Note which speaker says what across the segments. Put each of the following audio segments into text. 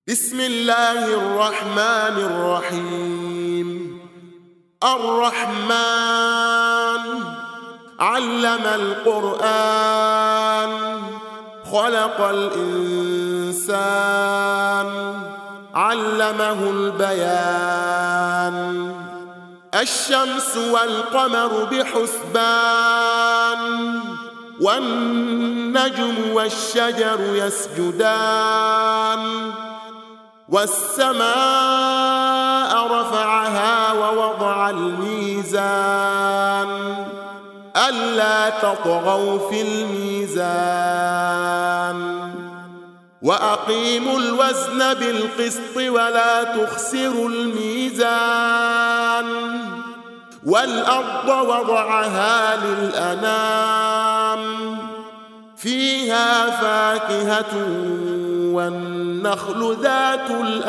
Speaker 1: بسم الله الرحمن الرحيم. الرحمن علم القرآن خلق الإنسان علمه البيان. الشمس والقمر بحسبان والنجم والشجر يسجدان. والسماء رفعها ووضع الميزان ألا تطغوا في الميزان. وأقيموا الوزن بالقسط ولا تخسروا الميزان. والأرض وضعها للأنام فيها فاكهة والنخل ذات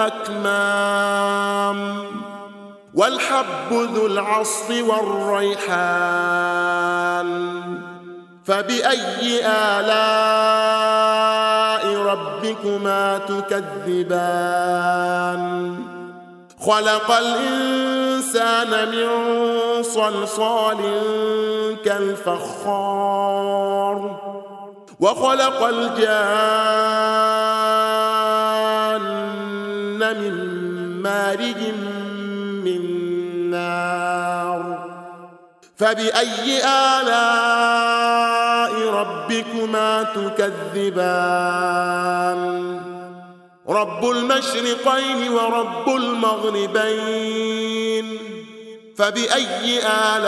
Speaker 1: الأكمام والحب ذو العصف والريحان. فبأي آلاء ربكما تكذبان؟ خلق الإنسان من صلصال كالفخار وخلق الجان من مارج من نار. فبأي آلاء ربكما تكذبان؟ رب المشرقين ورب المغربين. فبأي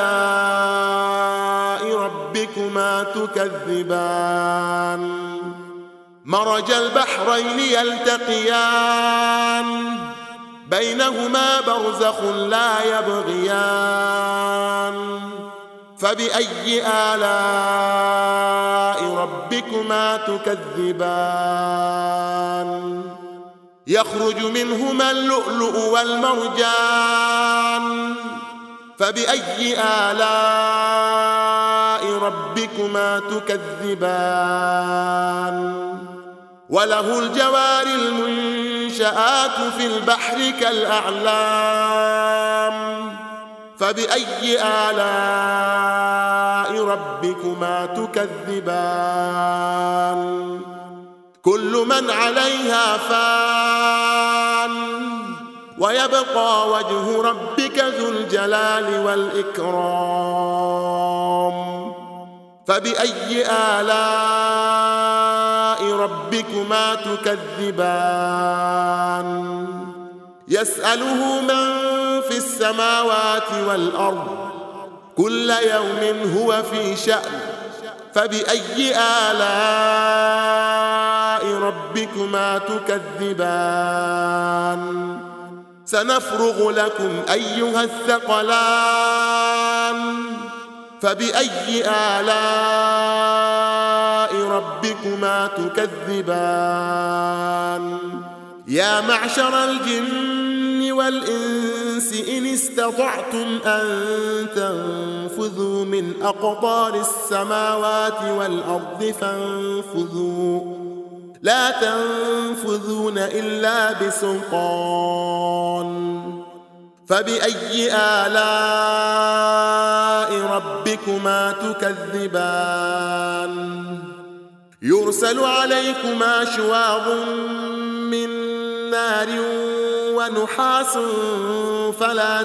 Speaker 1: آلاء ربكما تكذبان؟ مرج البحرين يلتقيان بينهما برزخ لا يبغيان. فبأي آلاء ربكما تكذبان؟ يخرج منهما اللؤلؤ والمرجان. فبأي آلاء ربكما تكذبان؟ وله الجوار المنشآت في البحر كالأعلام. فبأي آلاء ربكما تكذبان؟ كل من عليها فان ويبقى وجه ربك ذو الجلال والإكرام. فبأي آلاء ربكما تكذبان؟ يسأله من في السماوات والأرض كل يوم هو في شأن. فبأي آلاء ربكما تكذبان؟ سنفرغ لكم أيها الثقلان. فبأي آلاء ربكما تكذبان؟ يا معشر الجن والإنس إن استطعتم أن تنفذوا من أقطار السماوات والأرض فانفذوا لا تنفذون إلا بسلطان. فبأي آلاء ربكما تكذبان؟ يرسل عليكما شواظ من نار ونحاس فلا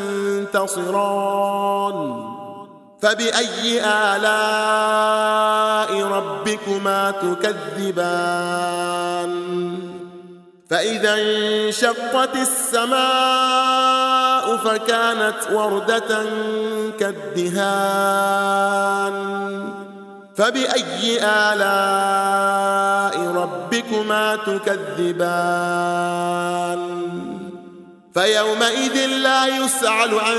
Speaker 1: تنتصران. فبأي آلاء ربكما تكذبان؟ فإذا انشقت السماء فكانت وردة كالدهان. فبأي آلاء ربكما تكذبان؟ فيومئذ لا يسأل عن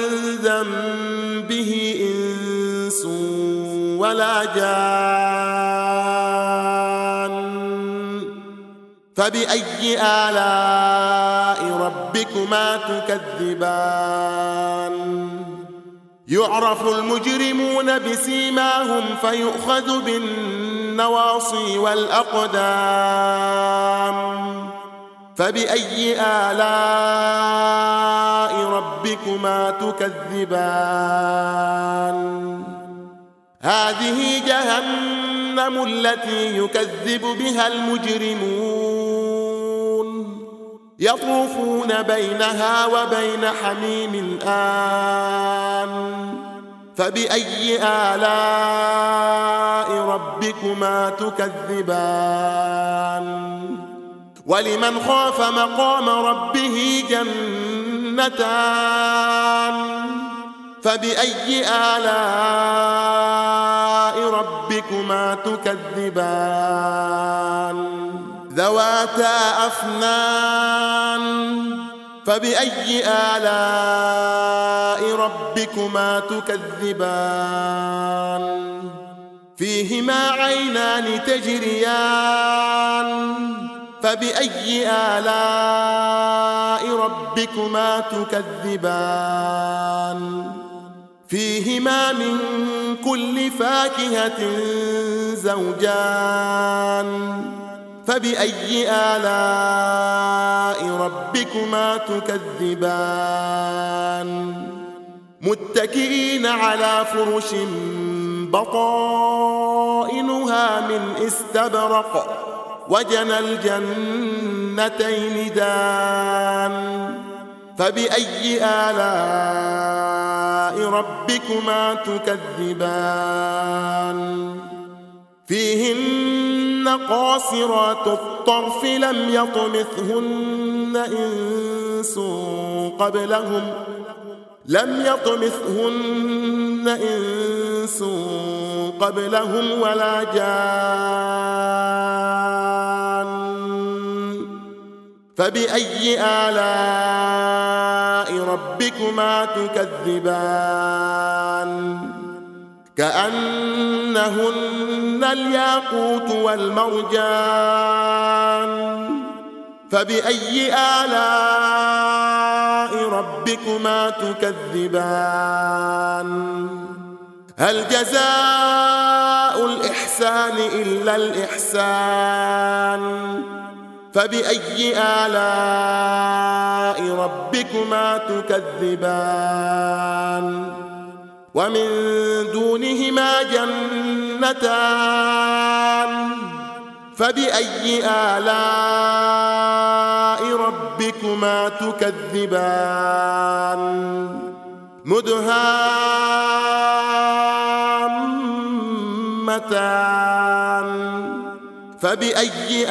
Speaker 1: ذنبه إنس ولا جان. فبأي آلاء ربكما تكذبان؟ يعرف المجرمون بسيماهم فيؤخذ بالنواصي والأقدام فبأي آلاء ربكما تكذبان هذه جهنم التي يكذب بها المجرمون يطوفون بينها وبين حميم آن فبأي آلاء ربكما تكذبان ولمن خاف مقام ربه جنتان فبأي آلاء ربكما تكذبان ذواتا أفنان فبأي آلاء ربكما تكذبان فيهما عينان تجريان فبأي آلاء ربكما تكذبان فيهما من كل فاكهة زوجان فبأي آلاء ربكما تكذبان متكئين على فرش بطائنها من استبرق وجنى الجنتين دان فبأي آلاء ربكما تكذبان فيهن قاصرات الطرف لم يطمثهن إنس قبلهم ولا جان فبأي آلاء ربكما تكذبان كأنهن الياقوت والمرجان فبأي آلاء ربكما تكذبان هل جزاء الإحسان إلا الإحسان فبأي آلاء ربكما تكذبان ومن دونهما جنتان فبأي آلاء ربكما تكذبان مدهامتان فبأي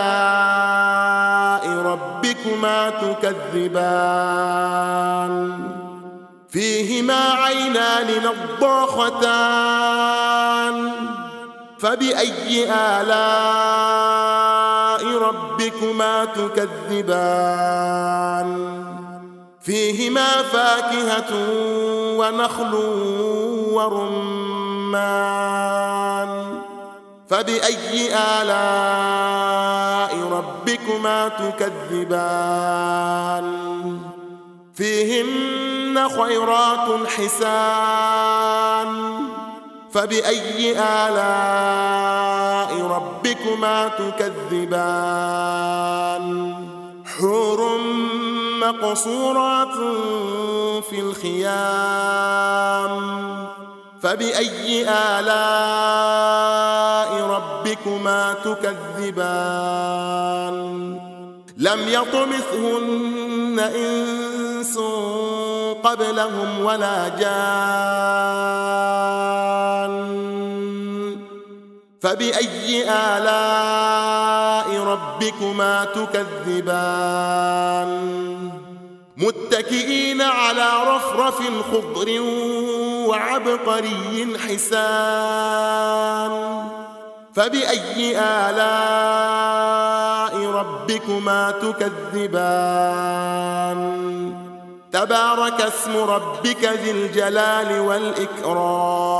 Speaker 1: آلاء ربكما تكذبان فيهما عينان نضاختان فبأي آلاء ربكما تكذبان فيهما فاكهة ونخل ورمان فبأي آلاء ربكما تكذبان فيهن خيرات حسان فبأي آلاء ربكما تكذبان حور مقصورات في الخيام فبأي آلاء ربكما تكذبان لم يطمثهن إنس قبلهم ولا جان فبأي آلاء ربكما تكذبان متكئين على رفرف خضر وعبقري حسان فبأي آلاء ربكما تكذبان تبارك اسم ربك ذي الجلال والإكرام